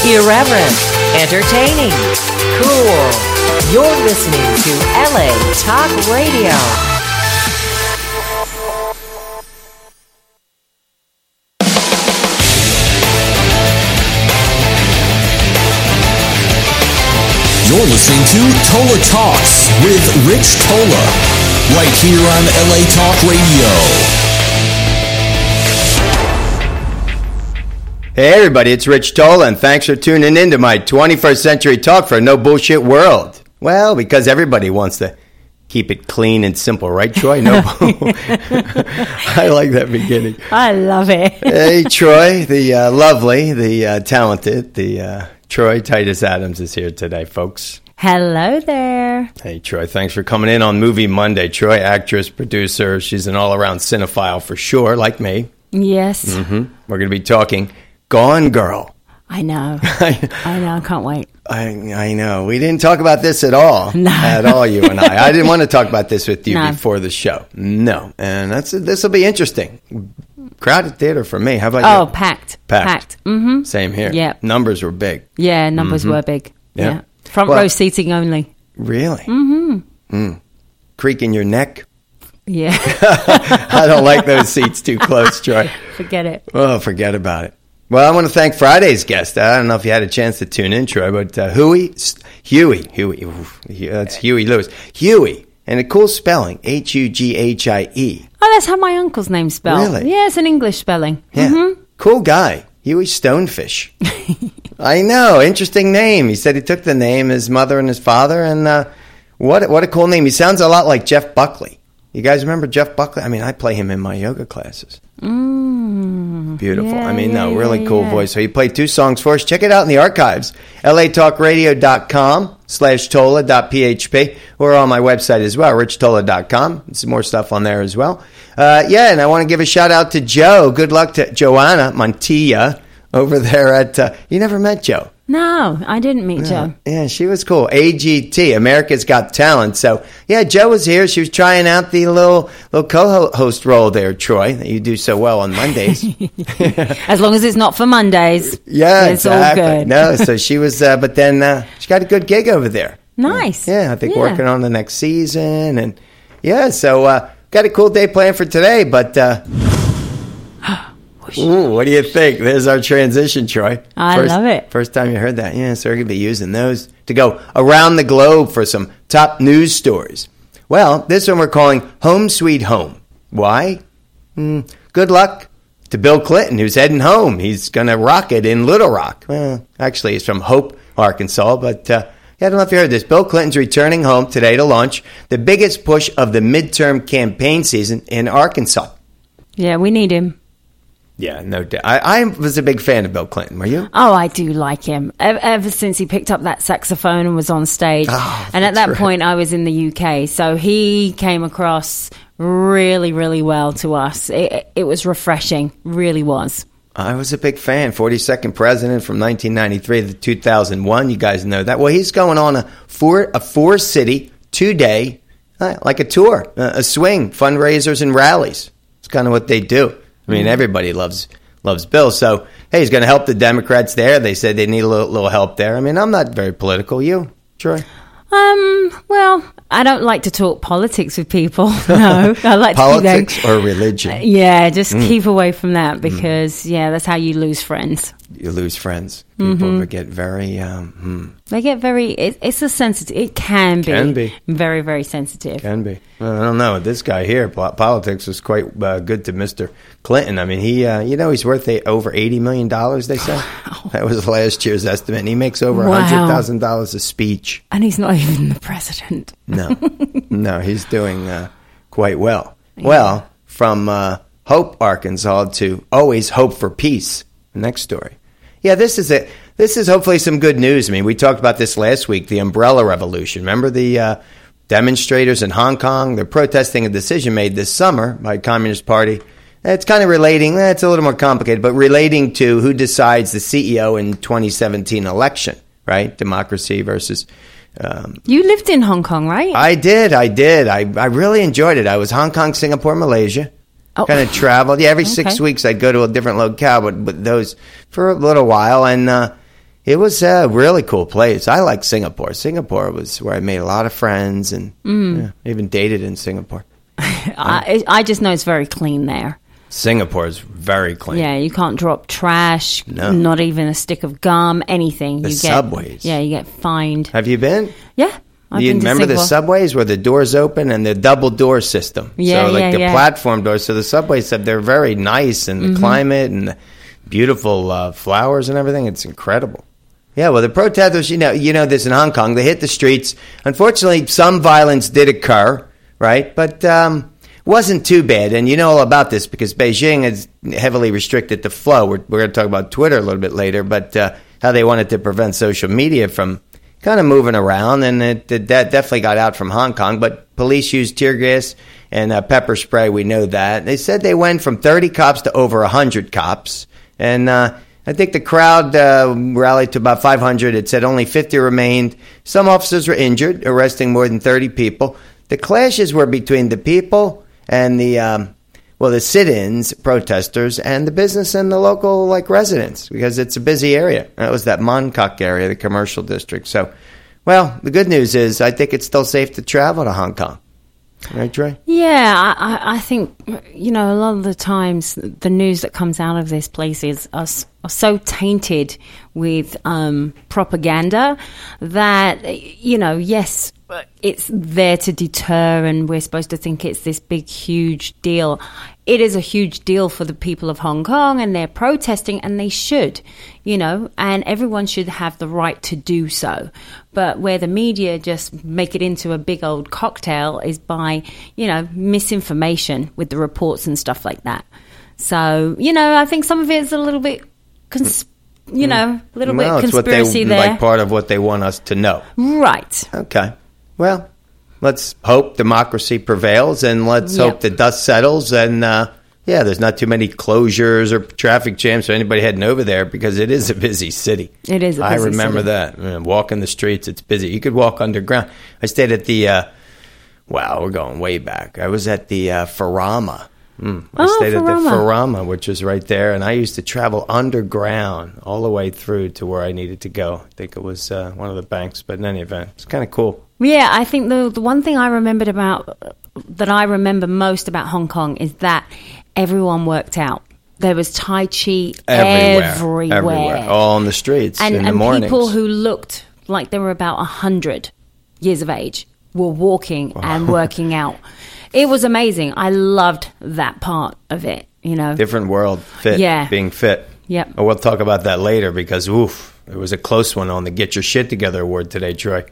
Irreverent, entertaining, cool. You're listening to LA Talk Radio. You're listening to Tola Talks with Rich Tola, right here on LA Talk Radio. Hey everybody, it's Rich Tola, and thanks for tuning in to my 21st Century Talk for a no bullshit world. Well, because everybody wants to keep it clean and simple, right, Troy? No, I like that beginning. I love it. Hey, Troy, the lovely, the talented, the Troy Titus Adams is here today, folks. Hello there. Hey, Troy, thanks for coming in on Movie Monday. Troy, actress, producer, she's an all-around cinephile for sure, like me. Yes. Mm-hmm. We're going to be talking Gone Girl. I know. I know. I can't wait. I know. We didn't talk about this at all. No. At all, you and I. I didn't want to talk about this with you before the show. No. And this will be interesting. Crowded theater for me. How about you? Oh, packed. Mm-hmm. Same here. Yeah. Numbers were big. Yeah, numbers were big. Yeah. Front row seating only. Really? Mm-hmm. Creaking your neck? Yeah. I don't like those seats too close, Troy. Forget it. Oh, forget about it. Well, I want to thank Friday's guest. I don't know if you had a chance to tune in, Troy, but Huey, that's Huey Lewis. Huey, and a cool spelling, Hughie. Oh, that's how my uncle's name's spelled. Really? Yeah, it's an English spelling. Yeah, Cool guy, Huey Stonefish. I know, interesting name. He said he took the name, his mother and his father, and what a cool name. He sounds a lot like Jeff Buckley. You guys remember Jeff Buckley? I mean, I play him in my yoga classes. Beautiful. Yeah, really cool voice. So he played 2 songs for us. Check it out in the archives. latalkradio.com/tola.php or on my website as well, richtola.com. Some more stuff on there as well. And I want to give a shout out to Joe. Good luck to Joanna Montilla over there at, you never met Joe. No, I didn't meet Joe. Yeah, she was cool. AGT, America's Got Talent. So, yeah, Joe was here. She was trying out the little co-host role there, Troy, that you do so well on Mondays. As long as it's not for Mondays. Yeah, it's exactly. all good. No, so she was, but then she got a good gig over there. Nice. Yeah, I think working on the next season. And, so got a cool day planned for today, but... Ooh, what do you think? There's our transition, Troy. I love it. First time you heard that. Yeah, so we're going to be using those to go around the globe for some top news stories. Well, this one we're calling Home Sweet Home. Why? Good luck to Bill Clinton, who's heading home. He's going to rock it in Little Rock. Well, actually, he's from Hope, Arkansas, but I don't know if you heard this. Bill Clinton's returning home today to launch the biggest push of the midterm campaign season in Arkansas. Yeah, we need him. Yeah, no doubt. I was a big fan of Bill Clinton. Were you? Oh, I do like him. Ever since he picked up that saxophone and was on stage. And at that point, I was in the UK. So he came across really, really well to us. It was refreshing. Really was. I was a big fan. 42nd president from 1993 to 2001. You guys know that. Well, he's going on a 4-city, 2-day, like a tour, a swing, fundraisers and rallies. It's kind of what they do. I mean, everybody loves Bill. So, hey, he's going to help the Democrats there. They said they need a little help there. I mean, I'm not very political. You, Troy? Well, I don't like to talk politics with people. No, I like politics or religion. Yeah, just keep away from that because that's how you lose friends. You lose friends. People get very. They get very. It's a sensitive. It can be very, very sensitive. Can be. Well, I don't know. This guy here, politics was quite good to Mr. Clinton. I mean, he, he's worth over $80 million. They say that was last year's estimate. And he makes over $100,000 a speech, and he's not even the president. No, he's doing quite well. Yeah. Well, from Hope, Arkansas, to always hope for peace. Next story. Yeah, this is hopefully some good news. I mean, we talked about this last week, the Umbrella Revolution. Remember the demonstrators in Hong Kong? They're protesting a decision made this summer by the Communist Party. It's kind of relating, it's a little more complicated, but relating to who decides the CEO in 2017 election, right? Democracy versus... you lived in Hong Kong, right? I did. I really enjoyed it. I was Hong Kong, Singapore, Malaysia. Kind of traveled. Yeah, every 6 weeks I'd go to a different locale, but those for a little while. And It was a really cool place. I like Singapore. Singapore was where I made a lot of friends and even dated in Singapore. I just know it's very clean there. Singapore is very clean. Yeah, you can't drop trash, not even a stick of gum, anything. The subways. Yeah, you get fined. Have you been? Yeah. You remember the subways where the doors open and the double door system? Yeah, so like the platform doors. So the subways, they're very nice, and the climate and the beautiful flowers and everything. It's incredible. Yeah, well, the protesters, you know this in Hong Kong. They hit the streets. Unfortunately, some violence did occur, right? But wasn't too bad. And you know all about this because Beijing has heavily restricted the flow. We're going to talk about Twitter a little bit later, but how they wanted to prevent social media from kind of moving around, and that definitely got out from Hong Kong. But police used tear gas and pepper spray. We know that. They said they went from 30 cops to over 100 cops. And I think the crowd rallied to about 500. It said only 50 remained. Some officers were injured, arresting more than 30 people. The clashes were between the people and the sit-ins, protesters, and the business and the local residents, because it's a busy area. That was that Mong Kok area, the commercial district. So, well, the good news is I think it's still safe to travel to Hong Kong. Right, Trey? Yeah, I think, a lot of the times the news that comes out of this place are so tainted with propaganda that, yes, it's there to deter and we're supposed to think it's this big, huge deal. It is a huge deal for the people of Hong Kong, and they're protesting, and they should, and everyone should have the right to do so. But where the media just make it into a big old cocktail is by, misinformation with the reports and stuff like that. So, I think some of it is a little bit, bit conspiracy there. Like part of what they want us to know. Right. Okay. Well, let's hope democracy prevails, and let's hope the dust settles, and there's not too many closures or traffic jams for anybody heading over there, because it is a busy city. It is a busy city. I remember that. Walking the streets, it's busy. You could walk underground. I stayed at the, we're going way back. I was at the Farama. I stayed at the Farama, which is right there, and I used to travel underground all the way through to where I needed to go. I think it was one of the banks, but in any event, it's kind of cool. Yeah, I think the one thing I remember most about Hong Kong is that everyone worked out. There was Tai Chi everywhere. All on the streets in the mornings. And people who looked like they were about 100 years of age were walking and working out. It was amazing. I loved that part of it, Different world, being fit. Yep. Oh, we'll talk about that later because, it was a close one on the Get Your Shit Together award today, Troy.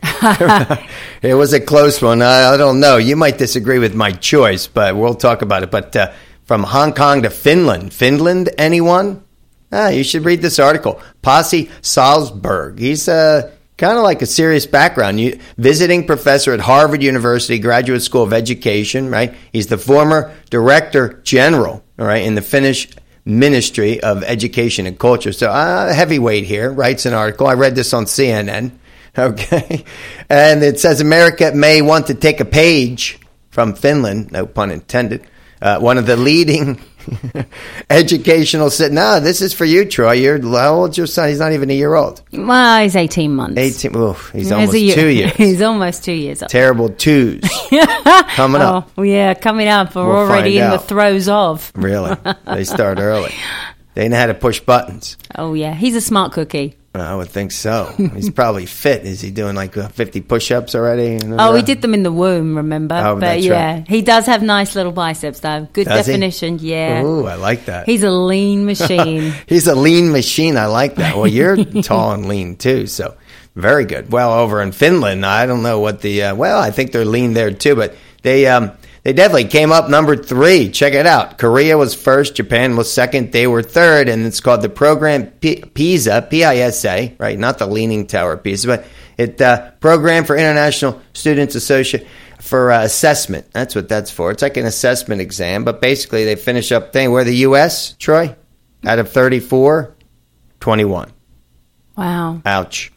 It was a close one. I don't know. You might disagree with my choice, but we'll talk about it. But from Hong Kong to Finland. Finland, anyone? You should read this article. Pasi Salzberg. He's kind of like a serious background. Visiting professor at Harvard University Graduate School of Education, right? He's the former director general, all right, in the Finnish Ministry of Education and Culture. So heavyweight here, writes an article. I read this on CNN. Okay. And it says America may want to take a page from Finland, no pun intended, one of the leading educational... No, this is for you, Troy. How old's your son? He's not even a year old. Well, he's 18 months. 18. Oof, he's almost 2 years. He's almost 2 years old. Terrible twos. Coming up. Oh, yeah, coming up. We're already in the throes of. Really? They start early. They know how to push buttons. Oh, yeah. He's a smart cookie. I would think so. He's probably fit. Is he doing 50 push-ups already? He did them in the womb, remember? Oh, but yeah, right. He does have nice little biceps, though. Good definition, yeah. Ooh, I like that. He's a lean machine. He's a lean machine. I like that. Well, you're tall and lean, too, so very good. Well, over in Finland, I don't know what I think they're lean there, too, but they definitely came up number 3. Check it out. Korea was first. Japan was second. They were third. And it's called the program PISA, P-I-S-A, right? Not the Leaning Tower PISA, but it Program for International Students Association for Assessment. That's what that's for. It's like an assessment exam. But basically, they finish up thing. Where the U.S., Troy? Out of 34, 21. Wow. Ouch.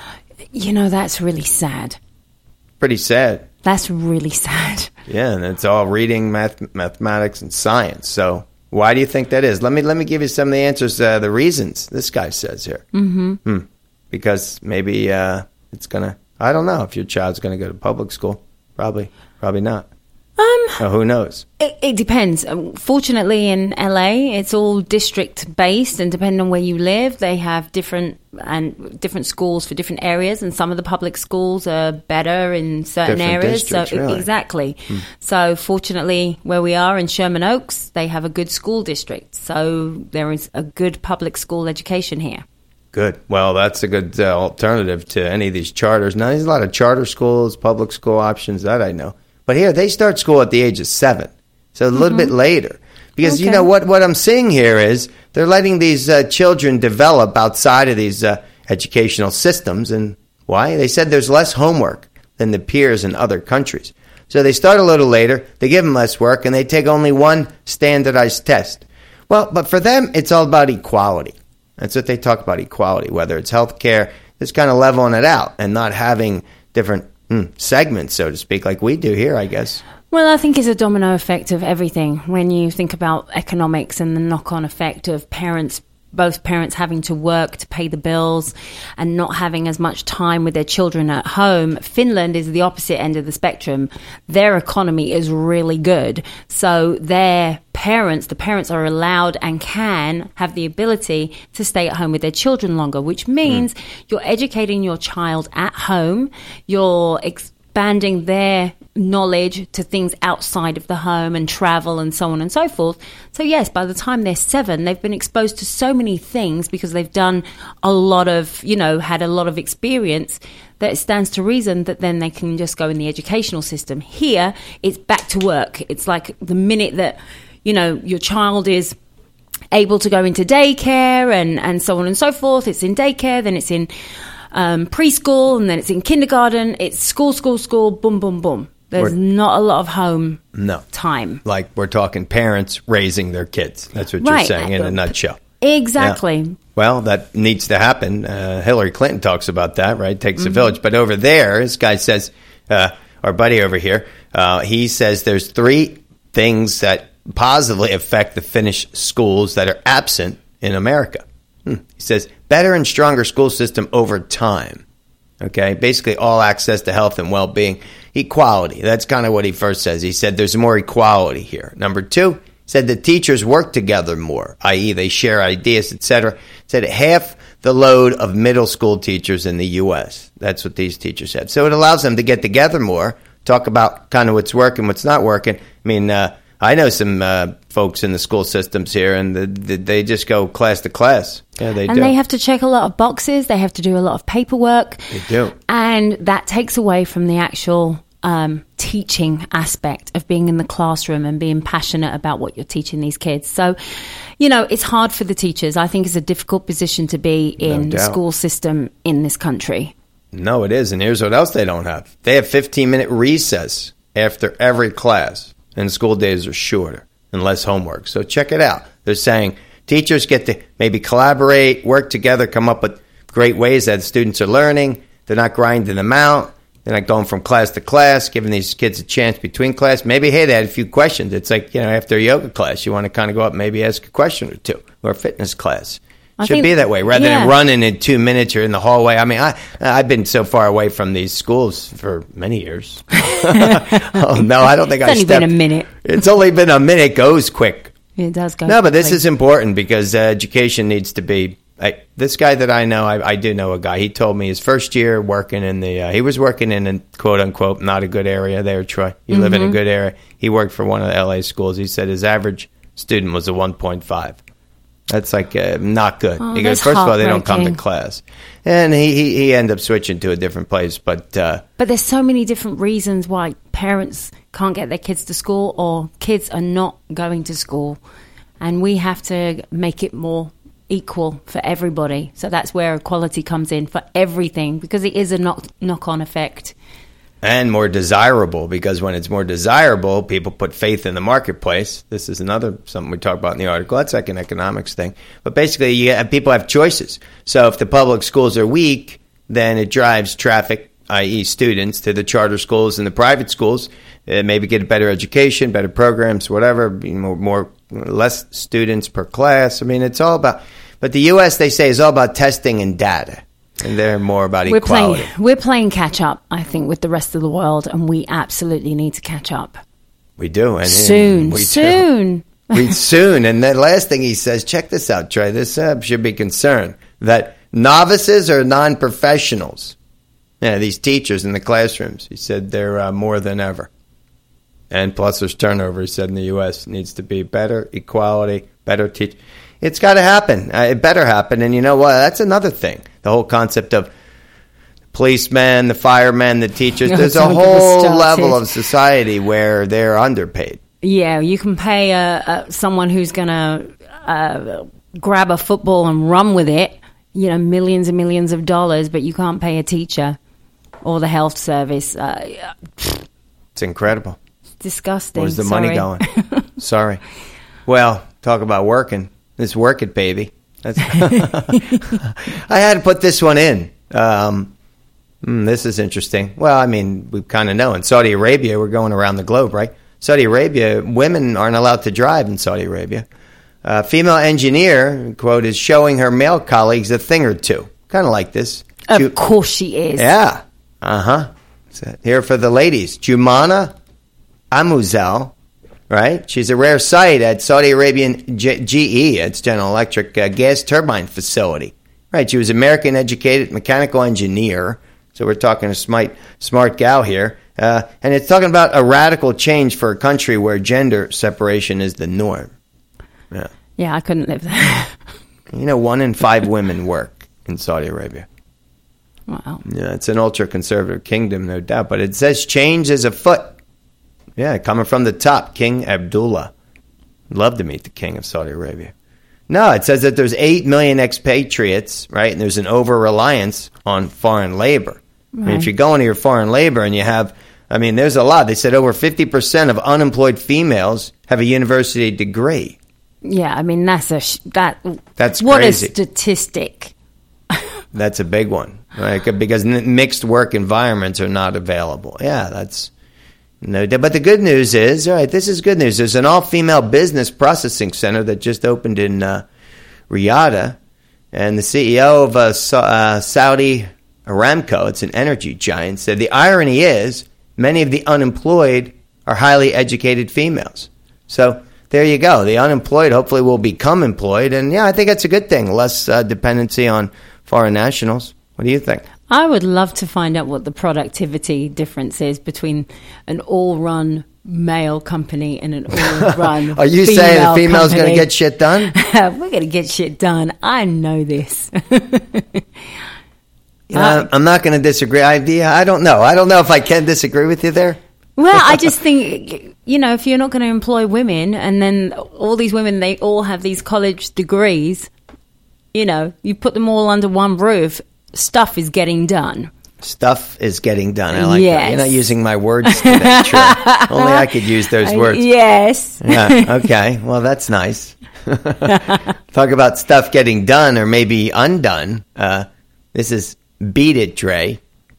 That's really sad. Pretty sad. That's really sad. Yeah, and it's all reading, mathematics, and science. So why do you think that is? Let me give you some of the answers, the reasons this guy says here. Mm-hmm. because maybe it's going to, I don't know if your child's going to go to public school. Probably not. Who knows? It depends. Fortunately, in LA, it's all district based, and depending on where you live, they have different schools for different areas, and some of the public schools are better in certain Different areas. districts, really. Exactly. So fortunately, where we are in Sherman Oaks, they have a good school district. So there is a good public school education here. Good. Well, that's a good alternative to any of these charters. Now, there's a lot of charter schools, public school options, that I know. But here, they start school at the age of 7, so a little bit later. Because, you know, what I'm seeing here is they're letting these children develop outside of these educational systems. And why? They said there's less homework than the peers in other countries. So they start a little later, they give them less work, and they take only one standardized test. Well, but for them, it's all about equality. That's what they talk about, equality, whether it's healthcare, just kind of leveling it out and not having different segments, so to speak, like we do here, I guess. Well, I think it's a domino effect of everything. When you think about economics and the knock-on effect of both parents having to work to pay the bills and not having as much time with their children at home, Finland is the opposite end of the spectrum. Their economy is really good. So the parents are allowed and can have the ability to stay at home with their children longer, which means you're educating your child at home, you're expanding their knowledge to things outside of the home and travel and so on and so forth. So yes, by the time they're 7, they've been exposed to so many things because they've done a lot of, had a lot of experience, that it stands to reason that then they can just go in the educational system. Here, it's back to work. It's like the minute that, your child is able to go into daycare and so on and so forth, it's in daycare, then it's in preschool, and then it's in kindergarten. It's school, boom, boom, boom. There's not a lot of home time. Like we're talking parents raising their kids. That's what you're saying in a nutshell. Exactly. Yeah. Well, that needs to happen. Hillary Clinton talks about that, right? Takes a village. But over there, this guy says, our buddy over here, he says there's 3 things that positively affect the Finnish schools that are absent in America. He says, better and stronger school system over time. Okay, basically all access to health and well-being. Equality, that's kind of what he first says. He said there's more equality here. Number 2, he said the teachers work together more, i.e. they share ideas, etc. Said half the load of middle school teachers in the U.S. That's what these teachers said. So it allows them to get together more, talk about kind of what's working, what's not working. I mean, I know some folks in the school systems here, and they just go class to class. Yeah, they do. And they have to check a lot of boxes. They have to do a lot of paperwork. They do. And that takes away from the actual teaching aspect of being in the classroom and being passionate about what you're teaching these kids. So, it's hard for the teachers. I think it's a difficult position to be in the school system in this country. No, it is. And here's what else they don't have. They have 15-minute recess after every class. And school days are shorter and less homework. So check it out. They're saying teachers get to maybe collaborate, work together, come up with great ways that students are learning. They're not grinding them out. They're not going from class to class, giving these kids a chance between class. Maybe, hey, they had a few questions. It's like, after a yoga class, you want to kind of go up and maybe ask a question or two, or a fitness class. Should be that way, rather than running in 2 minutes. You're in the hallway. I mean, I've been so far away from these schools for many years. Oh, no, I don't think it's only been a minute. It's only been a minute. It goes quick. It does go No, but quickly. this is important because education needs to be... this guy that I know, I do know a guy. He told me his first year working in the... he was working in a quote-unquote not a good area there, Troy. You live in a good area. He worked for one of the L.A. schools. He said his average student was a 1.5. That's like not good. Oh, he goes, first of all, they don't come to class. And he ended up switching to a different place. But there's so many different reasons why parents can't get their kids to school or kids are not going to school. And we have to make it more equal for everybody. So that's where equality comes in for everything, because it is a knock-on effect. And more desirable, because when it's more desirable, people put faith in the marketplace. This is something we talk about in the article. That's like an economics thing. But basically, people have choices. So if the public schools are weak, then it drives traffic, i.e. students, to the charter schools and the private schools. Maybe get a better education, better programs, whatever, less students per class. I mean, it's all about... But the U.S., they say, is all about testing and data. And they're more about equality. We're playing catch up, I think, with the rest of the world, and we absolutely need to catch up. We do. And soon. Soon. And the last thing he says, check this out, Trey. This should be concerned that novices or non-professionals, these teachers in the classrooms, he said they're more than ever. And plus there's turnover, he said, in the U.S. needs to be better equality, better teach. It's got to happen. It better happen. And you know what? That's another thing. The whole concept of policemen, the firemen, the teachers. There's a whole level of society where they're underpaid. Yeah, you can pay someone who's going to grab a football and run with it, millions and millions of dollars, but you can't pay a teacher or the health service. It's incredible. It's disgusting. Where's the money going? Sorry. Well, talk about working. Let's work it, baby. I had to put this one in. This is interesting. Well, I mean, we kind of know. In Saudi Arabia, we're going around the globe, right? Saudi Arabia, women aren't allowed to drive in Saudi Arabia. Female engineer, quote, is showing her male colleagues a thing or two. Kind of like this. Of course she is. Yeah. Here for the ladies. Jumana Amuzel, right? She's a rare sight at Saudi Arabian GE, it's General Electric gas turbine facility. Right, she was American-educated mechanical engineer. So we're talking a smart gal here. And it's talking about a radical change for a country where gender separation is the norm. Yeah, I couldn't live there. 1 in 5 women work in Saudi Arabia. Wow. Yeah, it's an ultra-conservative kingdom, no doubt. But it says change is afoot. Yeah, coming from the top, King Abdullah. Love to meet the king of Saudi Arabia. No, it says that there's 8 million expatriates, right? And there's an over-reliance on foreign labor. Right. I mean, if you go into your foreign labor and you have, there's a lot. They said over 50% of unemployed females have a university degree. Yeah, that's crazy. What a statistic. That's a big one, right? Because mixed work environments are not available. Yeah, that's no doubt. But the good news is, all right, this is good news. There's an all-female business processing center that just opened in Riyadh, and the CEO of Saudi Aramco, it's an energy giant, said the irony is many of the unemployed are highly educated females. So there you go. The unemployed hopefully will become employed, and I think that's a good thing. Less dependency on foreign nationals. What do you think? I would love to find out what the productivity difference is between an all-run male company and an all-run Are you saying the female's going to get shit done? We're going to get shit done. I know this. I'm not going to disagree. I don't know. I don't know if I can disagree with you there. Well, I just think, if you're not going to employ women and then all these women, they all have these college degrees, you put them all under one roof, stuff is getting done. Stuff is getting done. I like that. You're not using my words today, Trey. Only I could use those words. Yes. Yeah, okay. Well, that's nice. Talk about stuff getting done or maybe undone. This is Beat It, Dre.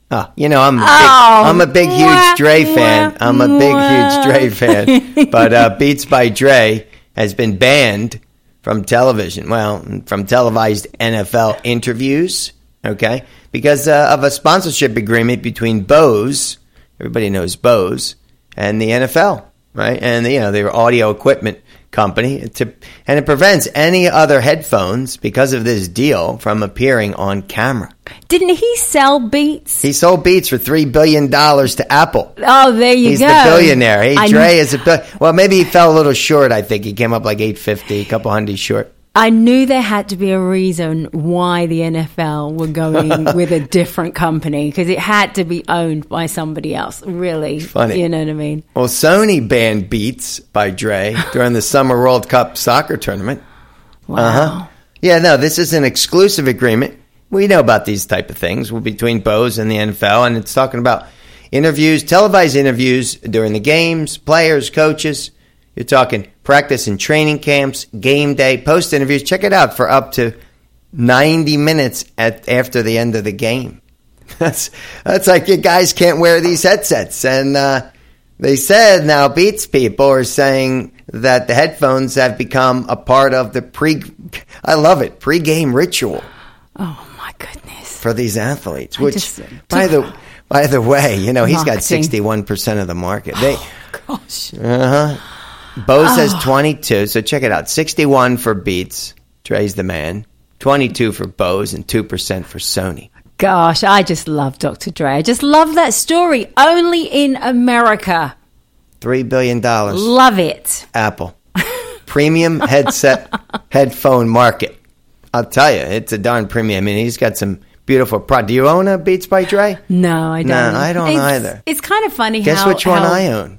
I'm a big, huge Dre fan. I'm a big, huge Dre fan. But Beats by Dre has been banned from television. Well, from televised NFL interviews, okay? Because of a sponsorship agreement between Bose, everybody knows Bose, and the NFL, right? And, their audio equipment company. And it prevents any other headphones, because of this deal, from appearing on camera. Didn't he sell Beats? He sold Beats for $3 billion to Apple. Oh, there you go. He's the billionaire. Hey, Dre is well, maybe he fell a little short, I think. He came up like $850, a couple hundred short. I knew there had to be a reason why the NFL were going with a different company, because it had to be owned by somebody else. Really. Funny. You know what I mean? Well, Sony banned Beats by Dre during the Summer World Cup soccer tournament. Wow. Yeah, no, this is an exclusive agreement. We know about these type of things between Bose and the NFL, and it's talking about interviews, televised interviews during the games, players, coaches. You're talking practice and training camps, game day, post interviews. Check it out for up to 90 minutes after the end of the game. That's like you guys can't wear these headsets. And they said now Beats people are saying that the headphones have become a part of the I love it, pre-game ritual. Oh, my goodness. for these athletes. Which, by the way, he's got 61% of the market. Gosh. Bose has 22, so check it out. 61 for Beats. Dre's the man. 22 for Bose and 2% for Sony. Gosh, I just love Dr. Dre. I just love that story. Only in America. $3 billion. Love it. Apple. Premium headphone market. I'll tell you, it's a darn premium. I mean, he's got some beautiful product. Do you own a Beats by Dre? No, I don't. No, I don't either. It's kind of funny. Guess which one I own?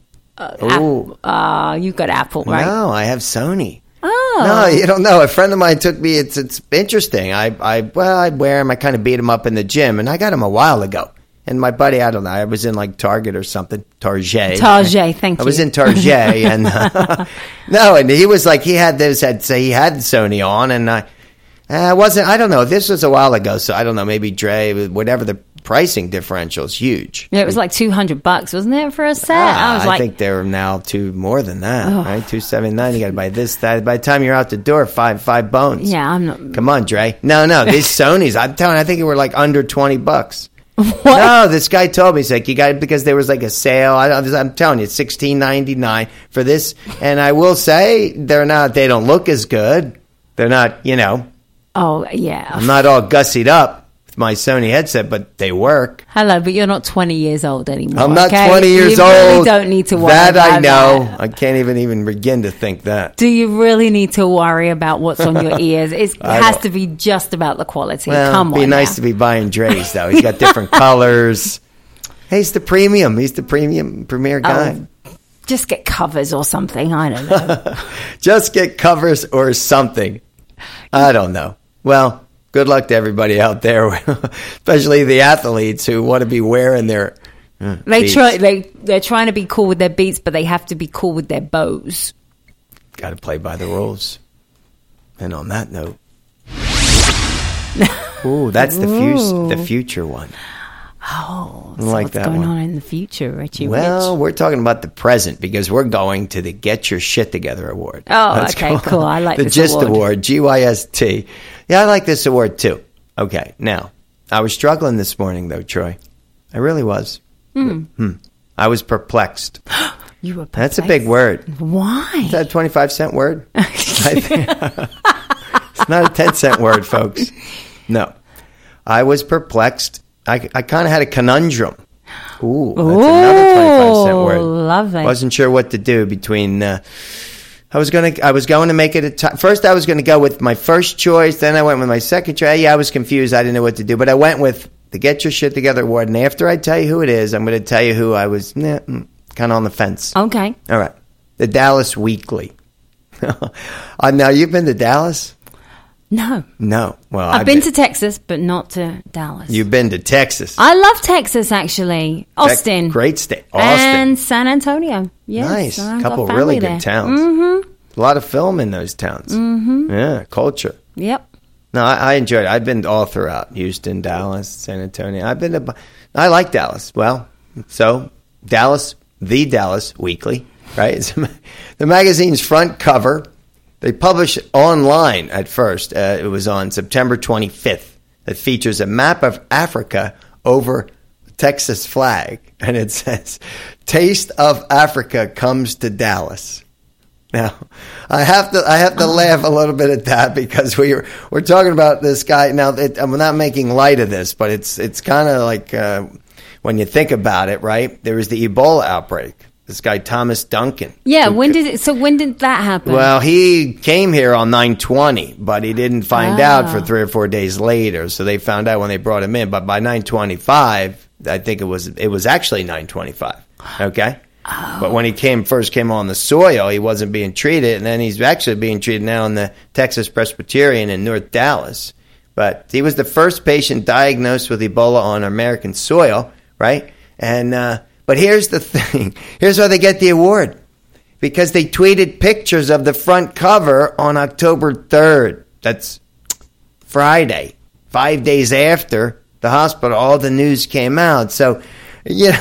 You've got Apple, right? No, I have Sony. Oh. No, you don't know. A friend of mine took me. It's interesting. I'd wear them. I kind of beat them up in the gym, and I got them a while ago. And my buddy, I don't know, I was in like Target or something. Target, thank you. I was in Target, and no, and he was like, he had Sony on, and I wasn't. I don't know. This was a while ago, so I don't know. Maybe Dre, whatever the pricing differential is huge. Yeah, it was like $200, wasn't it, for a set? I think they're now more than that, right? $279. You got to buy this, that. By the time you're out the door, five bones. Yeah, I'm not. Come on, Dre. No, these Sonys. I'm telling you, I think they were like under $20. What? No, this guy told me, he's like, you got it because there was like a sale. I'm telling you, it's $16.99 for this. And I will say, they don't look as good. They're not, Oh, yeah. I'm not all gussied up with my Sony headset, but they work. Hello, but you're not 20 years old anymore. I'm not 20 years old. You really don't need to worry about that. I know. That. I can't even begin to think that. Do you really need to worry about what's on your ears? It has to be just about the quality. Well, Come on. It'd be nice to be buying Dre's, though. He's got different colors. Hey, he's the premium. He's the premier guy. Just get covers or something. I don't know. Just get covers or something. I don't know. Well, good luck to everybody out there, especially the athletes who want to be wearing their Beats. They're trying to be cool with their Beats, but they have to be cool with their Bose. Got to play by the rules. And on that note, that's the future one. Oh, so like what's that going one. on in the future, Richie? Well, we're talking about the present because we're going to the Get Your Shit Together Award. Oh, okay, cool. I like this award. The GYST award, GYST. Yeah, I like this award too. Okay, now, I was struggling this morning though, Troy. I really was. I was perplexed. You were perplexed? That's a big word. Why? Is that a 25-cent word? It's not a 10-cent word, folks. No. I was perplexed. I kind of had a conundrum. Ooh, that's another 25-cent word. Lovely. Wasn't sure what to do between. I was going to make it first. I was going to go with my first choice. Then I went with my second choice. Yeah, I was confused. I didn't know what to do, but I went with the Get Your Shit Together Award. And after I tell you who it is, I'm going to tell you who I was kind of on the fence. Okay. All right. The Dallas Weekly. Now you've been to Dallas? No. Well, I've been to Texas, but not to Dallas. You've been to Texas. I love Texas, actually. Austin. Great state. Austin. And San Antonio. Yes. Nice. A couple really good towns. Mm-hmm. A lot of film in those towns. Mm-hmm. Yeah, culture. Yep. No, I enjoyed it. I've been all throughout. Houston, Dallas, San Antonio. I like Dallas. Well, so Dallas, the Dallas Weekly, right? It's the magazine's front cover. They publish online at first. It was on September 25th. It features a map of Africa over the Texas flag. And it says, Taste of Africa comes to Dallas. Now, I have to laugh a little bit at that because we're talking about this guy. Now, I'm not making light of this, but it's kind of like when you think about it, right? There was the Ebola outbreak. This guy, Thomas Duncan. Yeah, when did that happen? Well, he came here on 9/20, but he didn't find out for 3 or 4 days later. So they found out when they brought him in. But by 9/25, I think it was actually 9/25. Okay? Oh. But when he first came on the soil, he wasn't being treated. And then he's actually being treated now in the Texas Presbyterian in North Dallas. But he was the first patient diagnosed with Ebola on American soil, right? And but here's the thing. Here's why they get the award. Because they tweeted pictures of the front cover on October 3rd. That's Friday. 5 days after the hospital, all the news came out. So, really?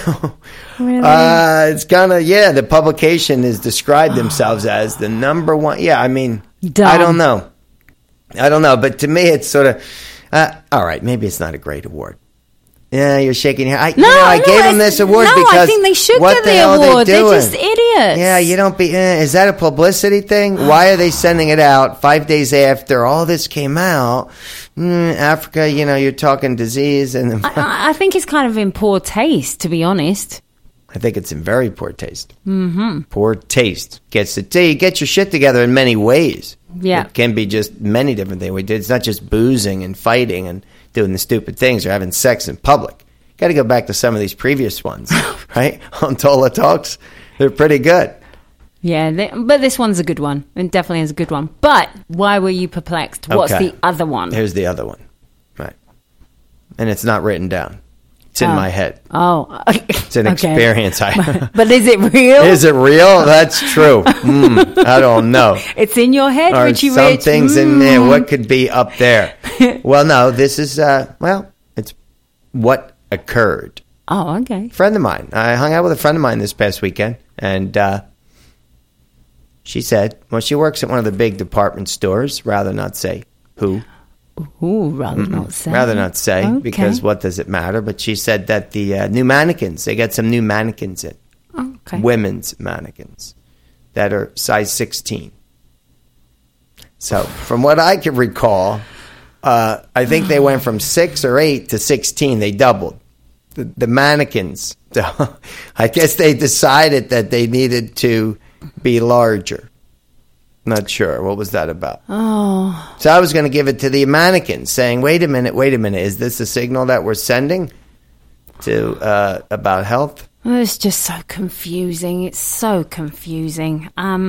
It's kind of, the publication has described themselves as the number one. Yeah, I mean, dumb. I don't know. But to me, it's sort of, All right, maybe it's not a great award. Yeah, you're shaking your head. No, I gave them this award because I think they should what get the award. They're just idiots. Yeah, you don't be. Is that a publicity thing? Why are they sending it out 5 days after all this came out? Africa, you're talking disease, and I think it's kind of in poor taste, to be honest. I think it's in very poor taste. Mm-hmm. Poor taste gets it. You get your shit together in many ways. Yeah, it can be just many different things. We did. It's not just boozing and fighting and doing the stupid things or having sex in public. Got to go back to some of these previous ones, right? On Tola Talks, they're pretty good. Yeah, but this one's a good one. It definitely is a good one. But why were you perplexed? What's the other one? Here's the other one, right? And it's not written down. It's in my head. Oh. It's an experience. But is it real? Is it real? That's true. I don't know. It's in your head, Richie Rich. Some things in there. What could be up there? Well, no, this is, it's what occurred. Oh, okay. Friend of mine. I hung out with a friend of mine this past weekend, and she said, she works at one of the big department stores, rather not say who. Ooh, rather not say. Rather not say, okay. Because what does it matter? But she said that the new mannequins, they got some new mannequins in. Okay. Women's mannequins that are size 16. So, from what I can recall, I think they went from 6 or 8 to 16. They doubled. The mannequins. I guess they decided that they needed to be larger. Not sure. What was that about? Oh. So I was going to give it to the mannequins, saying, wait a minute. Is this a signal that we're sending to about health? It's just so confusing. It's so confusing.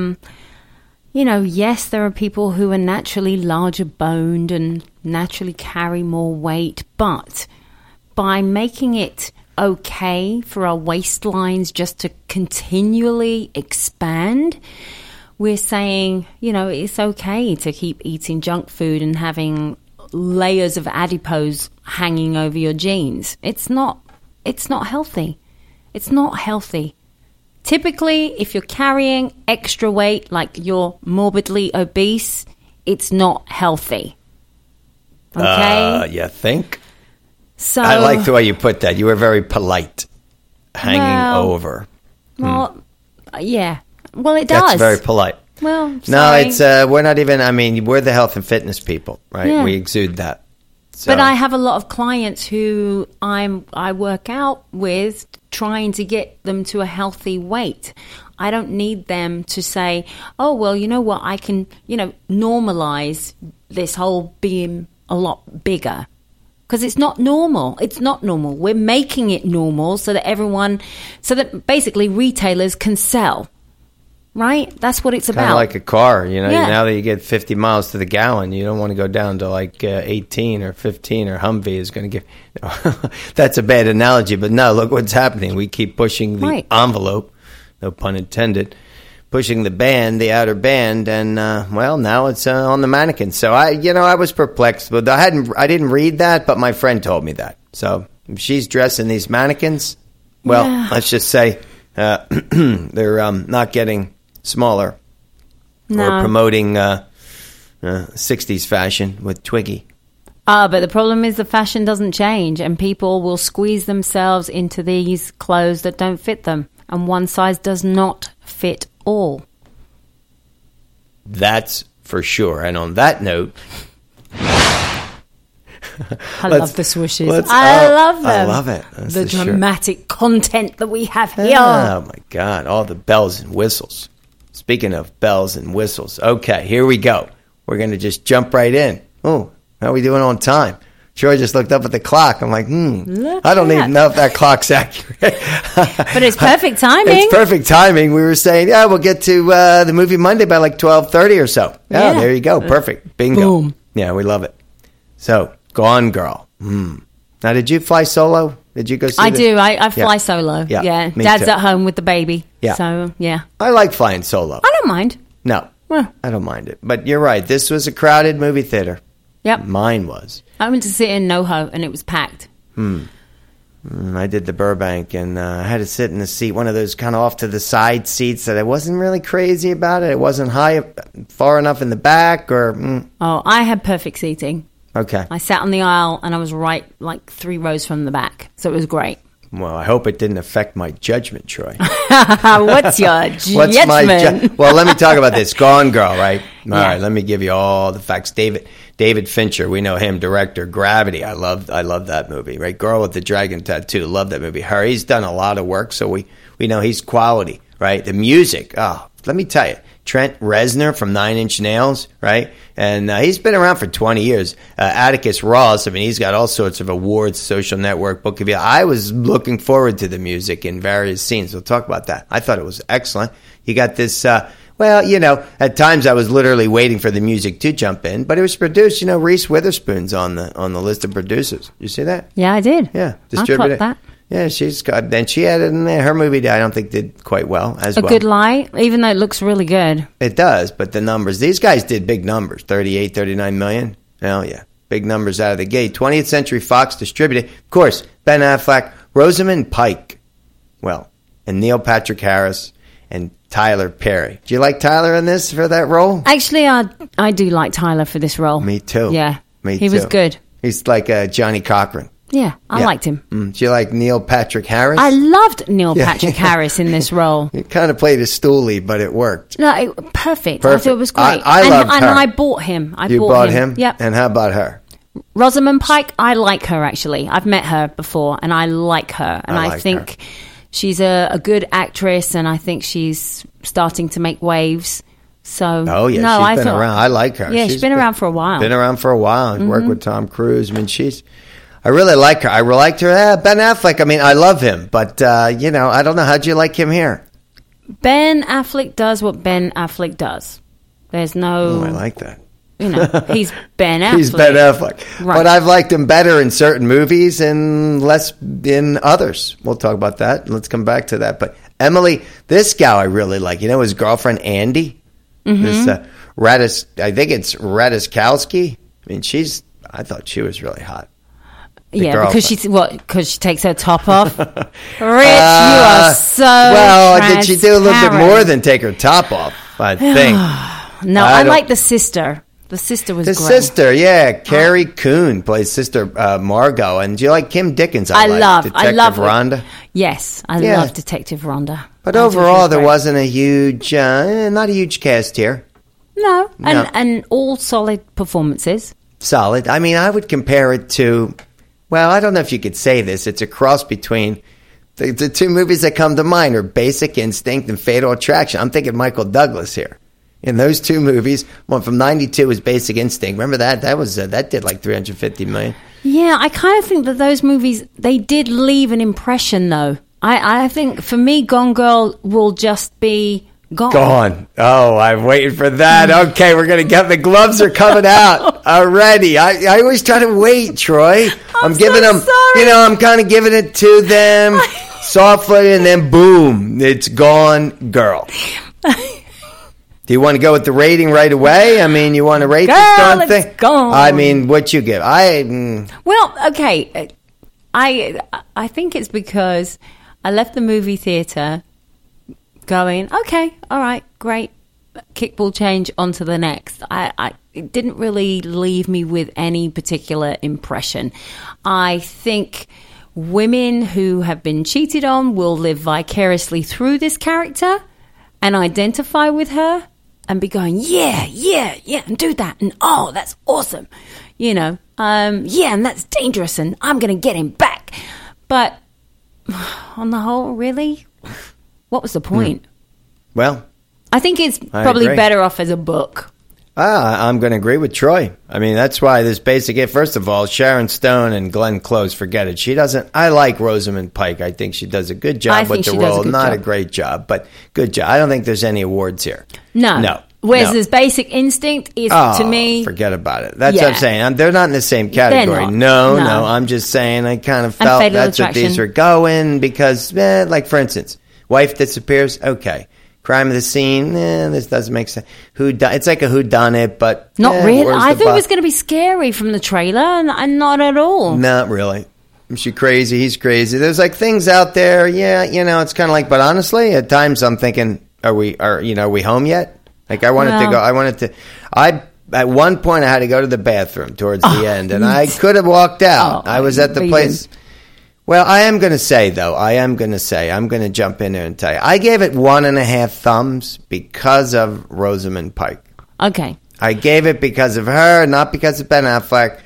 Yes, there are people who are naturally larger boned and naturally carry more weight, but by making it okay for our waistlines just to continually expand, we're saying, it's okay to keep eating junk food and having layers of adipose hanging over your jeans. It's not healthy. It's not healthy. Typically, if you're carrying extra weight, like you're morbidly obese, it's not healthy. Okay? You think? So I like the way you put that. You were very polite. Hanging over. Well, yeah. Well, it does. That's very polite. Well, sorry. No, it's we're not even. We're the health and fitness people, right? Yeah. We exude that. So. But I have a lot of clients who I work out with, trying to get them to a healthy weight. I don't need them to say, "Oh, well, you know what? I can, normalize this whole being a lot bigger." Because it's not normal. It's not normal. We're making it normal so that basically retailers can sell. Right? That's what it's about. Kind of like a car, Now that you get 50 miles to the gallon, you don't want to go down to like 18 or 15 or Humvee is going to give... That's a bad analogy, but no, look what's happening. We keep pushing the envelope, no pun intended, pushing the outer band, and now it's on the mannequin. So I was perplexed, but I didn't read that, but my friend told me that. So if she's dressing these mannequins, let's just say they're not getting smaller or promoting 60s fashion with Twiggy. But the problem is the fashion doesn't change, and people will squeeze themselves into these clothes that don't fit them, and one size does not fit all. That's for sure. And on that note, I love the swooshes. I love them. I love it. That's the dramatic content that we have here. Oh my God. All the bells and whistles. Speaking of bells and whistles. Okay, here we go. We're going to just jump right in. Oh, how are we doing on time? Troy just looked up at the clock. I'm like, I don't even know if that clock's accurate. But it's perfect timing. It's perfect timing. We were saying, we'll get to the movie Monday by like 12:30 or so. Yeah, there you go. Perfect. Bingo. Boom. Yeah, we love it. So, Gone Girl. Now, did you fly solo? Did you go see I do. I fly solo. Yeah. Dad's too. at home with the baby. Yeah. So, yeah. I like flying solo. I don't mind. No. Well. I don't mind it. But you're right. This was a crowded movie theater. Yep. Mine was. I went to sit in NoHo, and it was packed. I did the Burbank, and I had to sit in the seat, one of those kind of off to the side seats that I wasn't really crazy about it. It wasn't far enough in the back, or... Oh, I had perfect seating. Okay. I sat on the aisle, and I was right like 3 rows from the back. So it was great. Well, I hope it didn't affect my judgment, Troy. What's your judgment? Well, let me talk about this. Gone Girl, right? All right, let me give you all the facts. David Fincher, we know him, director, Gravity. I love that movie, right? Girl with the Dragon Tattoo, love that movie. He's done a lot of work, so we know he's quality, right? The music, let me tell you. Trent Reznor from Nine Inch Nails, right? And he's been around for 20 years. Atticus Ross, I mean, he's got all sorts of awards, Social Network, Book of the Year. I was looking forward to the music in various scenes. We'll talk about that. I thought it was excellent. You got this, at times I was literally waiting for the music to jump in, but it was produced, Reese Witherspoon's on the list of producers. You see that? Yeah, I did. Yeah, distributed. I caught that. Yeah, she's got. Then she had it in there. Her movie, I don't think, did quite well as well. A Good Lie, even though it looks really good. It does, but the numbers. These guys did big numbers, 38, 39 million. Hell yeah, big numbers out of the gate. 20th Century Fox distributed. Of course, Ben Affleck, Rosamund Pike, and Neil Patrick Harris and Tyler Perry. Do you like Tyler in this for that role? Actually, I do like Tyler for this role. Me too. Yeah, me he too. was good. He's like Johnny Cochran. Yeah, I liked him. Do you like Neil Patrick Harris? I loved Neil Patrick Harris in this role. He kind of played a stoolie, but it worked. No, perfect. I thought it was great. I loved her. And I bought him. You bought him? Yep. And how about her? Rosamund Pike, I like her, actually. I've met her before, and I like her. And I think she's a good actress, and I think she's starting to make waves. So, she's been around. I like her. Yeah, she's been around for a while. Been around for a while. Worked with Tom Cruise. I mean, I really like her. I liked her. Ben Affleck, I mean, I love him. But, I don't know. How'd you like him here? Ben Affleck does what Ben Affleck does. There's no... I like that. He's Ben Affleck. He's Ben Affleck. Right. But I've liked him better in certain movies and less in others. We'll talk about that. Let's come back to that. But Emily, this gal I really like. His girlfriend, Andy? This I think it's Ratajkowski. I mean, I thought she was really hot. Because she takes her top off. Rich, you are so did she do a little bit more than take her top off? I think. No, I like the sister. The sister was great. The sister, yeah. Carrie Coon plays Sister Margot. And do you like Kim Dickens? I love Detective Rhonda. Yes, I love Detective Rhonda. But overall, there wasn't a huge, not a huge cast here. No, and all solid performances. Solid. I mean, I would compare it to, I don't know if you could say this. It's a cross between the two movies that come to mind are Basic Instinct and Fatal Attraction. I'm thinking Michael Douglas here. In those two movies, one from 92 was Basic Instinct. Remember that? That did like $350 million. Yeah, I kind of think that those movies, they did leave an impression, though. I think, for me, Gone Girl will just be gone. Gone. Oh, I'm waiting for that. Okay, we're going to get the gloves are coming out already. I always try to wait, Troy. I'm giving them, sorry. I'm kind of giving it to them softly, and then boom, it's Gone Girl. Do you want to go with the rating right away? I mean, you want to rate this darn thing? Gone. I mean, what you give? Well, okay. I think it's because I left the movie theater going, okay, all right, great, kickball change, on to the next. It didn't really leave me with any particular impression. I think women who have been cheated on will live vicariously through this character and identify with her and be going, yeah, and do that, and oh, that's awesome, and that's dangerous, and I'm going to get him back. But on the whole, really, what was the point? Well, I think it's probably better off as a book. I'm going to agree with Troy. I mean, that's why this basic. First of all, Sharon Stone and Glenn Close, forget it. She doesn't. I like Rosamund Pike. I think she does a good job with the role. Not a great job, but good job. I don't think there's any awards here. No. Whereas this Basic Instinct is, to me... forget about it. That's what I'm saying. They're not in the same category. No. I'm just saying I kind of felt that's what these are going because, like, for instance, wife disappears, okay. Crime of the scene, this doesn't make sense. It's like a whodunit, but... Not really. I thought it was going to be scary from the trailer, and not at all. Not really. Is she crazy? He's crazy. There's, like, things out there, it's kind of like... But honestly, at times I'm thinking, are we home yet? Like, I wanted at one point I had to go to the bathroom towards the end, and I could have walked out. I was at the place. Well, I am going to say, though, I'm going to jump in there and tell you. I gave it 1.5 thumbs because of Rosamund Pike. Okay. I gave it because of her, not because of Ben Affleck.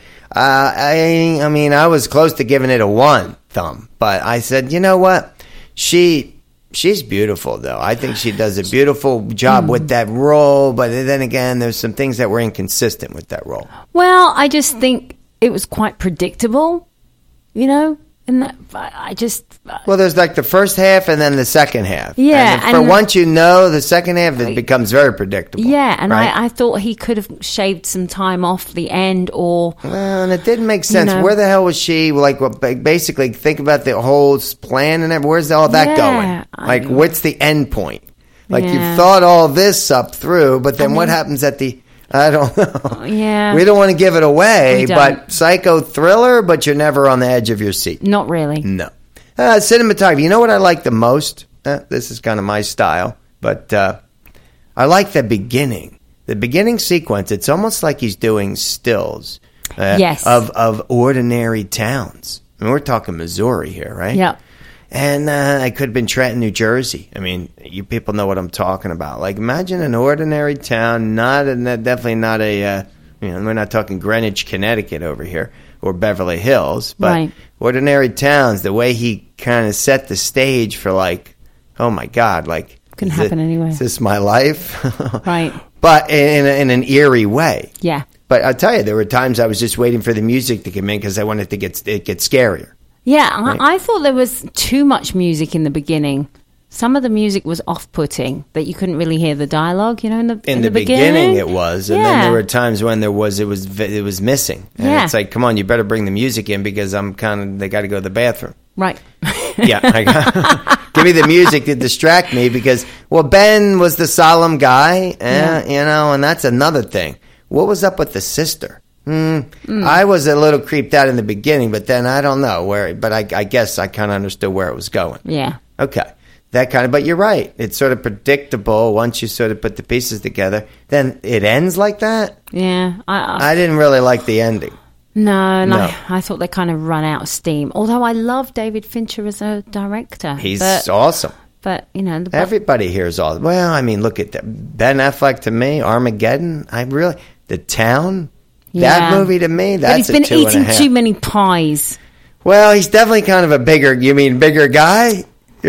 I mean, I was close to giving it a 1 thumb, but I said, you know what? She's beautiful, though. I think she does a beautiful job with that role, but then again, there's some things that were inconsistent with that role. Well, I just think it was quite predictable, you know? And well, there's like the first half and then the second half. Yeah. And once you know the second half, it becomes very predictable. Yeah, and right? I thought he could have shaved some time off the end or... Well, and it didn't make sense. You know, where the hell was she? Like, basically, think about the whole plan and everything. Where's all that going? Like, what's the end point? Like, you've thought all this up through, but then what happens at the... I don't know. Yeah. We don't want to give it away, but psycho thriller, but you're never on the edge of your seat. Not really. No. Cinematography. You know what I like the most? This is kind of my style, but I like the beginning. The beginning sequence, it's almost like he's doing stills of ordinary towns. I mean, we're talking Missouri here, right? Yeah. And I could have been Trenton, New Jersey. I mean, you people know what I'm talking about. Like, imagine an ordinary town, definitely not a, we're not talking Greenwich, Connecticut over here, or Beverly Hills, but ordinary towns, the way he kind of set the stage for like, oh my God, like. Couldn't happen anyway. Is this my life? Right. But in an eerie way. Yeah. But I'll tell you, there were times I was just waiting for the music to come in because I wanted it to get scarier. Yeah, right? I thought there was too much music in the beginning. Some of the music was off-putting, that you couldn't really hear the dialogue, you know, in the beginning it was, and then there were times when it was missing. And it's like, come on, you better bring the music in because they got to go to the bathroom. Right. Yeah. Give me the music to distract me because, well, Ben was the solemn guy, and that's another thing. What was up with the sister? I was a little creeped out in the beginning, but then I don't know where. But I guess I kind of understood where it was going. Yeah. Okay. That kind of. But you're right. It's sort of predictable once you sort of put the pieces together. Then it ends like that. Yeah. I didn't really like the ending. No. I thought they kind of run out of steam. Although I love David Fincher as a director. He's awesome. But, you know. Everybody here is awesome. Well, I mean, look at that. Ben Affleck to me, Armageddon. The Town. Yeah. That movie to me, that's a 2.5. But he's been eating too many pies. Well, he's definitely kind of a bigger guy?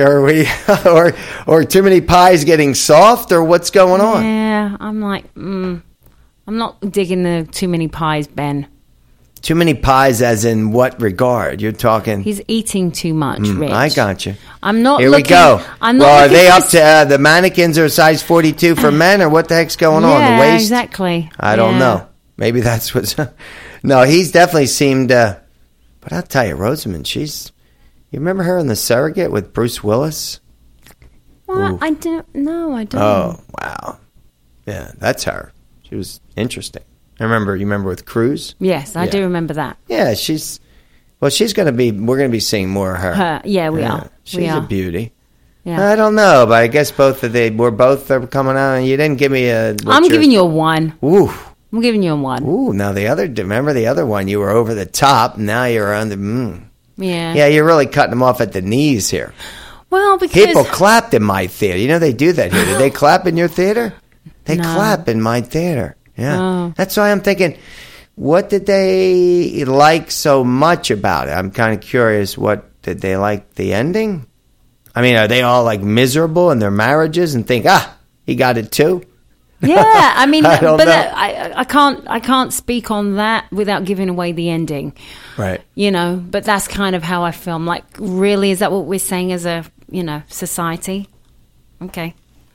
Or too many pies getting soft, or what's going on? Yeah, I'm like, I'm not digging the too many pies, Ben. Too many pies as in what regard? You're talking... He's eating too much, Rich. I got you. I'm not Here looking... we go. I'm not well, are they up to... the mannequins are size 42 for men, or what the heck's going on? The waist? Yeah, exactly. I don't know. Maybe that's what's... No, he's definitely seemed... but I'll tell you, Rosamund, she's... You remember her in The Surrogate with Bruce Willis? Well, I don't know. I don't. Oh, wow. Yeah, that's her. She was interesting. You remember with Cruise? Yes, I do remember that. Yeah, she's going to be... We're going to be seeing more of her. Yeah, we are. She's a beauty. Yeah. I don't know, but I guess both coming out, and you didn't give me a... I'm giving you a 1. Ooh. I'm giving you a 1. Ooh, now remember the other one? You were over the top. Now you're on the... Yeah. Yeah, you're really cutting them off at the knees here. Well, because... People clapped in my theater. You know they do that here. Did they clap in your theater? They clap in my theater. Yeah. Oh. That's why I'm thinking, what did they like so much about it? I'm kind of curious. What did they like the ending? I mean, are they all like miserable in their marriages and think, he got it too? Yeah, I mean, I don't know. I can't speak on that without giving away the ending. Right. You know, but that's kind of how I feel. I'm like, really, is that what we're saying as a, society? Okay.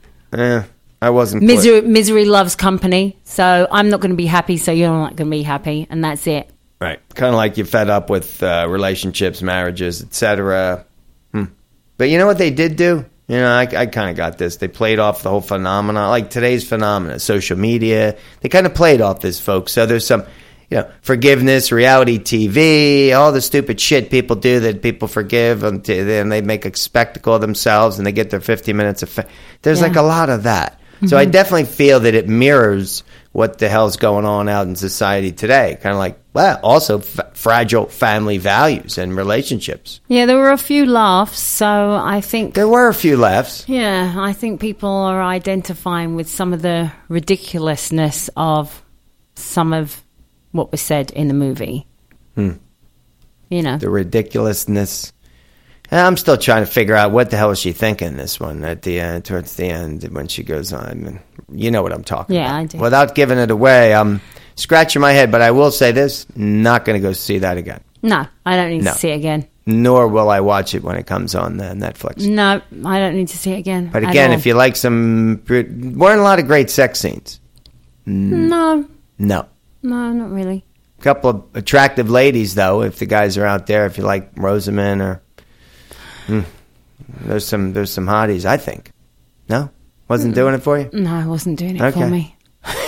I wasn't. Misery loves company, so I'm not going to be happy, so you're not going to be happy, and that's it. Right. Kind of like you're fed up with relationships, marriages, etc. But you know what they did do? I kind of got this. They played off the whole phenomena, like today's phenomena, social media. They kind of played off this, folks. So there's some, forgiveness, reality TV, all the stupid shit people do that people forgive, and then they make a spectacle of themselves, and they get their 50 minutes of... There's like a lot of that. Mm-hmm. So I definitely feel that it mirrors what the hell's going on out in society today. Kind of like, well, also fragile family values and relationships. Yeah, there were a few laughs, so I think... There were a few laughs. Yeah, I think people are identifying with some of the ridiculousness of some of what was said in the movie. You know. The ridiculousness. I'm still trying to figure out what the hell is she thinking, this one, at the end, towards the end, when she goes on. You know what I'm talking about. Yeah, I do. Without giving it away, I'm scratching my head, but I will say this, not going to go see that again. No, I don't need to see it again. Nor will I watch it when it comes on Netflix. No, I don't need to see it again. But again, if you like some... weren't a lot of great sex scenes. No, No. not really. A couple of attractive ladies, though, if the guys are out there, if you like Rosamund or... There's some hotties, I think. No? Wasn't doing it for you? No, I wasn't doing it for me.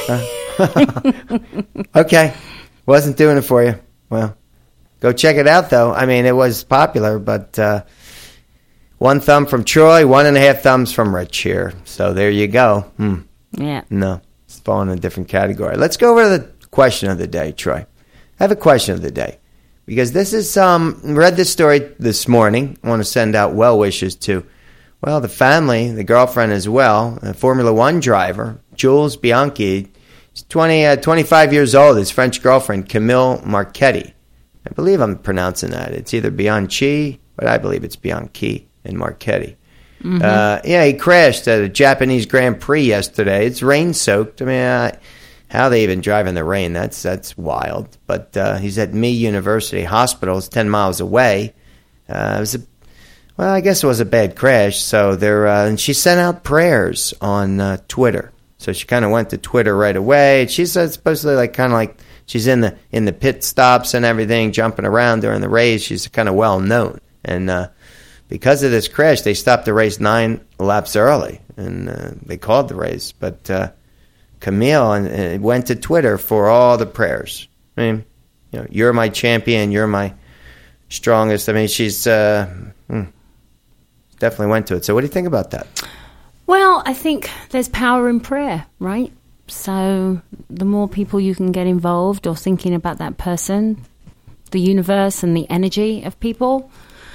Okay. Wasn't doing it for you. Well, go check it out, though. I mean, it was popular, but 1 thumb from Troy, 1.5 thumbs from Rich here. So there you go. Yeah. No, it's falling in a different category. Let's go over to the question of the day, Troy. I have a question of the day. Because this is, read this story this morning. I want to send out well wishes to, well, the family, the girlfriend as well, a Formula One driver, Jules Bianchi. He's 25 years old. His French girlfriend, Camille Marchetti. I believe I'm pronouncing that. It's either Bianchi, but I believe it's Bianchi and Marchetti. He crashed at a Japanese Grand Prix yesterday. It's rain-soaked. I mean, how they even drive in the rain, that's wild. But he's at Mee University Hospital. It's 10 miles away. I guess it was a bad crash. So and she sent out prayers on Twitter. So she kind of went to Twitter right away. She's supposedly she's in the pit stops and everything, jumping around during the race. She's kind of well known. And because of this crash, they stopped the race 9 laps early, and they called the race. But Camille went to Twitter for all the prayers. I mean, you're my champion. You're my strongest. I mean, she's definitely went to it. So what do you think about that? Well, I think there's power in prayer, right? So the more people you can get involved or thinking about that person, the universe and the energy of people,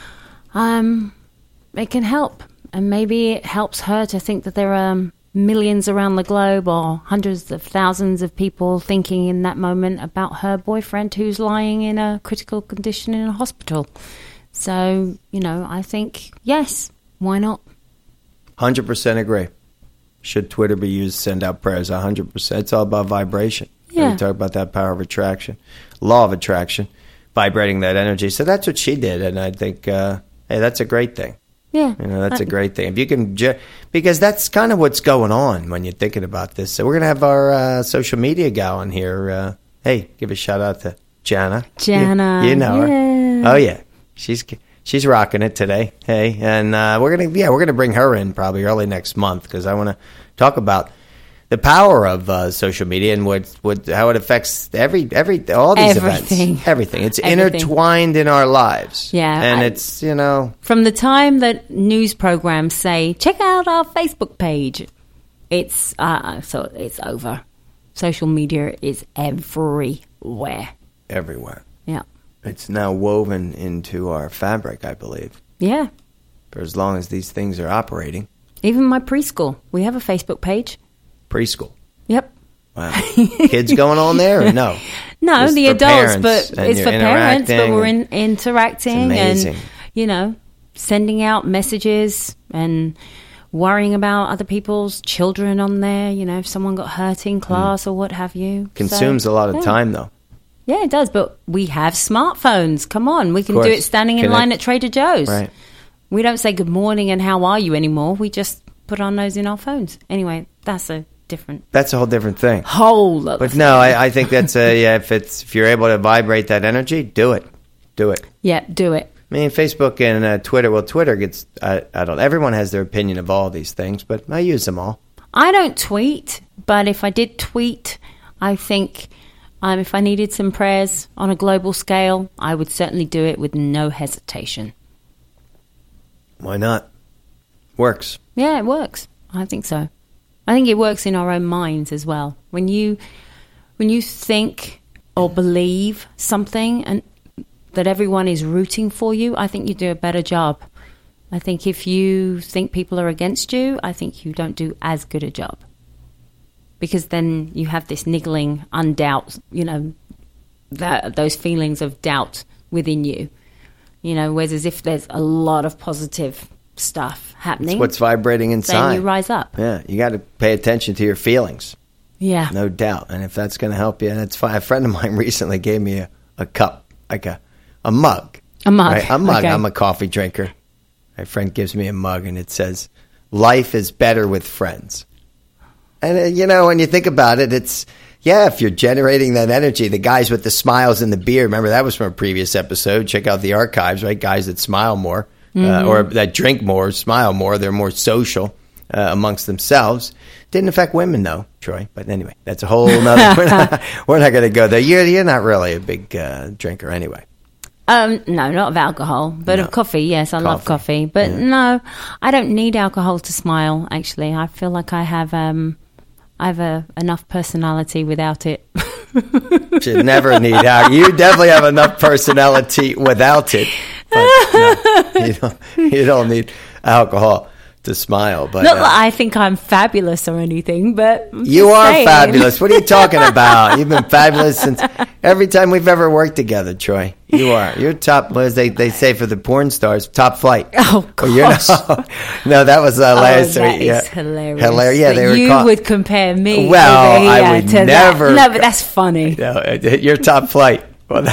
it can help. And maybe it helps her to think that there are millions around the globe or hundreds of thousands of people thinking in that moment about her boyfriend who's lying in a critical condition in a hospital. So, I think, yes, why not? 100% agree. Should Twitter be used to send out prayers? 100%. It's all about vibration. Yeah. We talk about that power of attraction, law of attraction, vibrating that energy. So that's what she did, and I think, hey, that's a great thing. Yeah. That's a great thing. If you can, because that's kind of what's going on when you're thinking about this. So we're going to have our social media gal on here. Hey, give a shout out to Jana. Jana. You know her. Oh, yeah. She's rocking it today. Hey, and we're gonna bring her in probably early next month because I want to talk about the power of social media and how it affects all these events. Everything. It's intertwined in our lives. Yeah, and it's from the time that news programs say check out our Facebook page, it's over. Social media is everywhere. Everywhere. Yeah. It's now woven into our fabric, I believe. Yeah. For as long as these things are operating. Even my preschool. We have a Facebook page. Preschool? Yep. Wow. Kids going on there or no? No, just the adults, but it's for parents, but we're interacting and, sending out messages and worrying about other people's children on there, if someone got hurt in class or what have you. Consumes a lot of time, though. Yeah, it does, but we have smartphones. Come on, we can do it standing in line at Trader Joe's. Right. We don't say good morning and how are you anymore. We just put our nose in our phones. Anyway, that's a whole different thing. But no, I think that's if you're able to vibrate that energy, do it. Yeah, do it. I mean, Facebook and Twitter. Well, Twitter gets. Everyone has their opinion of all these things, but I use them all. I don't tweet, but if I did tweet, I think. If I needed some prayers on a global scale, I would certainly do it with no hesitation. Why not? Works. Yeah, it works. I think so. I think it works in our own minds as well. When you think or believe something and that everyone is rooting for you, I think you do a better job. I think if you think people are against you, I think you don't do as good a job. Because then you have this niggling undoubt, those feelings of doubt within you. Whereas as if there's a lot of positive stuff happening. It's what's vibrating inside. Then you rise up. Yeah, you got to pay attention to your feelings. Yeah. No doubt. And if that's going to help you, that's fine. A friend of mine recently gave me a cup, like a mug. A mug. Right? A mug. Okay. I'm a coffee drinker. My friend gives me a mug, and it says, "Life is better with friends." And, when you think about it, it's, if you're generating that energy, the guys with the smiles and the beer, remember that was from a previous episode. Check out the archives, right? Guys that smile more or that drink more, smile more. They're more social amongst themselves. Didn't affect women, though, Troy. But anyway, that's a whole nother. We're not going to go there. You're not really a big drinker anyway. No, not of alcohol, but of coffee. Yes, I love coffee. But no, I don't need alcohol to smile, actually. I feel like I have enough personality without it. Should never need alcohol. You definitely have enough personality without it. But no, you don't need alcohol to smile. But not that I think I'm fabulous or anything, but you are fabulous. What are you talking about? You've been fabulous since every time we've ever worked together, Troy. You are. You're top, as they say for the porn stars, top flight. Oh, gosh. No, that was last week. That is hilarious. Hilarious. Yeah, that you would compare me well, over here I would to never. That. No, but that's funny. No, you're top flight.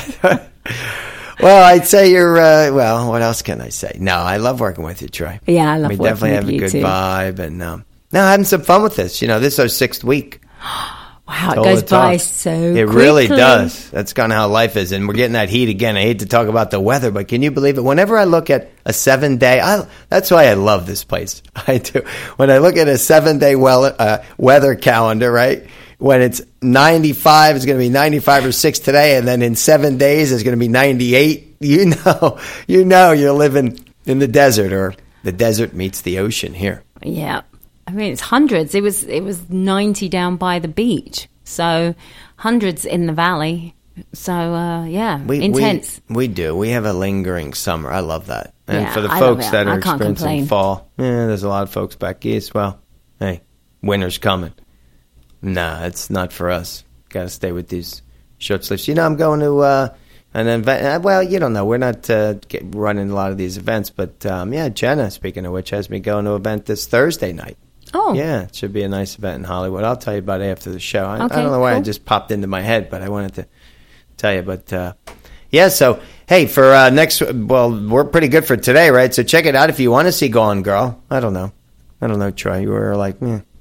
Well, I'd say you're, what else can I say? No, I love working with you, Troy. Yeah, I love working with you, we definitely have a good vibe. And no, having some fun with this. This is our 6th week. Wow, it goes by so quickly. It really does. That's kind of how life is. And we're getting that heat again. I hate to talk about the weather, but can you believe it? Whenever I look at a 7-day, that's why I love this place. I do. When I look at a 7-day weather calendar, right? When it's 95, it's going to be 95 or 6 today, and then in 7 days, it's going to be 98. You know you're living in the desert, or the desert meets the ocean here. Yeah. I mean, it's hundreds. It was 90 down by the beach. So hundreds in the valley. So, intense. We do. We have a lingering summer. I love that. And yeah, for the folks that are experiencing fall, there's a lot of folks back east. Well, hey, winter's coming. Nah, it's not for us. Got to stay with these short sleeves. I'm going to an event. Well, you don't know. We're not running a lot of these events. But, Jenna, speaking of which, has me going to an event this Thursday night. Oh. Yeah, it should be a nice event in Hollywood. I'll tell you about it after the show. I don't know why it just popped into my head, but I wanted to tell you. But, so, hey, for we're pretty good for today, right? So check it out if you want to see Gone Girl. I don't know, Troy. You were like,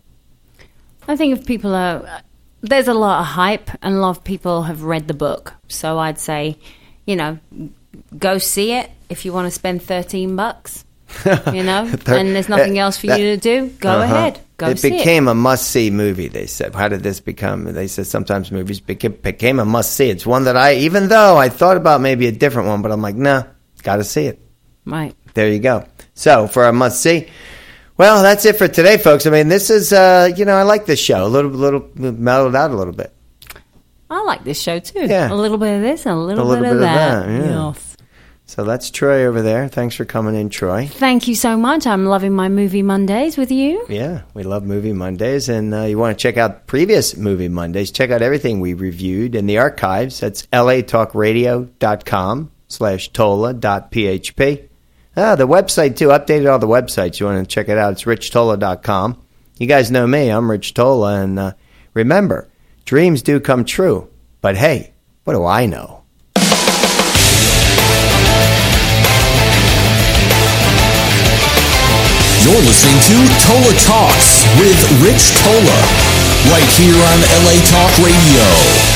I think if people there's a lot of hype and a lot of people have read the book. So I'd say, go see it if you want to spend $13, and there's nothing else for you to do. Go ahead. Go see it. It became a must-see movie, they said. How did this become? They said sometimes movies became a must-see. It's one that even though I thought about maybe a different one, but I'm like, nah, got to see it. Right. There you go. So for a must-see, well, that's it for today, folks. I mean, this is, I like this show. A little mellowed out a little bit. I like this show, too. Yeah. A little bit of this and a little bit of that. Yeah. Yes. So that's Troy over there. Thanks for coming in, Troy. Thank you so much. I'm loving my Movie Mondays with you. Yeah, we love Movie Mondays. And you want to check out previous Movie Mondays, check out everything we reviewed in the archives. That's latalkradio.com/tola.php. The website, too. Updated all the websites. You want to check it out. It's richtola.com. You guys know me. I'm Rich Tola. And remember, dreams do come true. But hey, what do I know? You're listening to Tola Talks with Rich Tola, right here on LA Talk Radio.